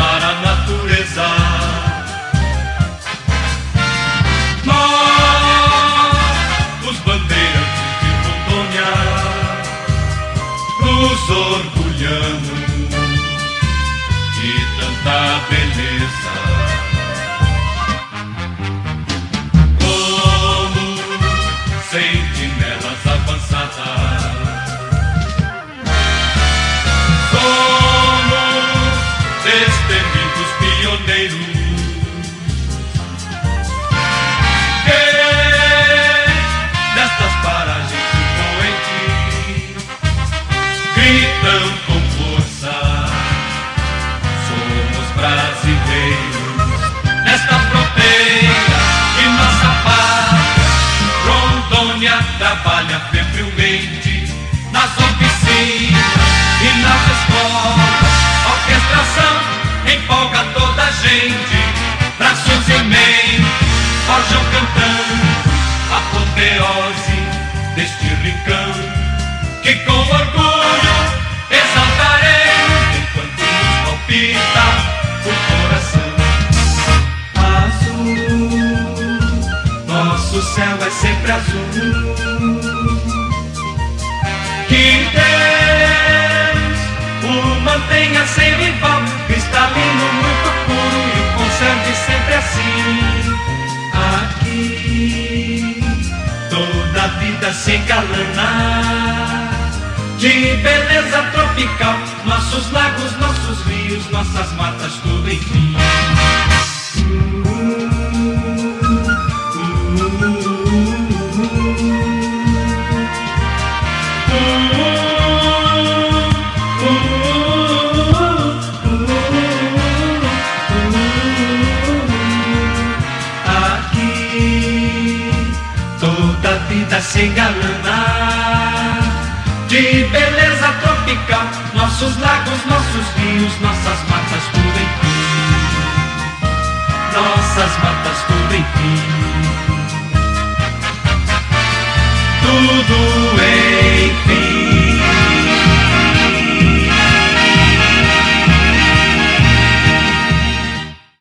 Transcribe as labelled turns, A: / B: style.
A: enganar a natureza. Nós, os bandeirantes de Rondônia, nos orgulhamos de tanta beleza. Como sentinelas avançadas, somos destemidos pioneiros que nestas paragens impoentes gritam com força: somos brasileiros. Nesta fronteira de nossa pátria, Rondônia trabalha febrilmente nas oficinas e nas escolas. Orquestração empolga toda a gente, braços e mentes forjam cantando a apoteose deste rincão, que com orgulho exaltaremos enquanto nos palpita o coração. Azul, nosso céu é sempre azul. Que Deus o mantenha sem rival, cristalino, muito puro, e o conserve sempre assim. Aqui toda a vida se engalana de beleza tropical. Nossos lagos, nossos rios, nossas matas, tudo enfim. Se engalana de beleza tropical. Nossos lagos, nossos rios, nossas matas, tudo